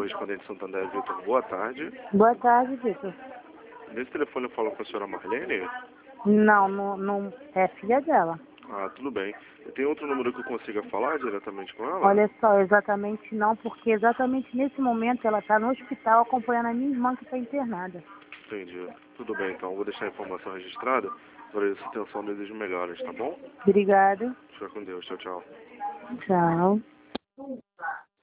correspondente Santander, Vitor. Boa tarde. Boa tarde, Vitor. Nesse telefone eu falo com a senhora Marlene? Não, é filha dela. Ah, tudo bem. Tem outro número que eu consiga falar diretamente com ela? Olha só, exatamente não, porque exatamente nesse momento ela está no hospital acompanhando a minha irmã que está internada. Entendi. Tudo bem, então. Vou deixar a informação registrada. Agradeço a atenção, desejo melhoras, tá bom? Obrigada. Fica com Deus. Tchau, tchau. Tchau.